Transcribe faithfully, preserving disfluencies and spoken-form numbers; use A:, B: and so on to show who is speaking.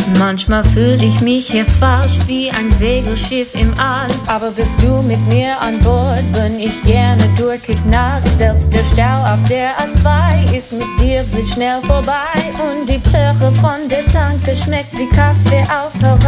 A: Manchmal fühl ich mich hier falsch wie ein Segelschiff im All. Aber bist du mit mir an Bord, bin ich gerne durchgeknallt. Selbst der Stau auf der A zwei ist mit dir blitzschnell vorbei. Und die Plörre von der Tanke schmeckt wie Kaffee auf Hawaii.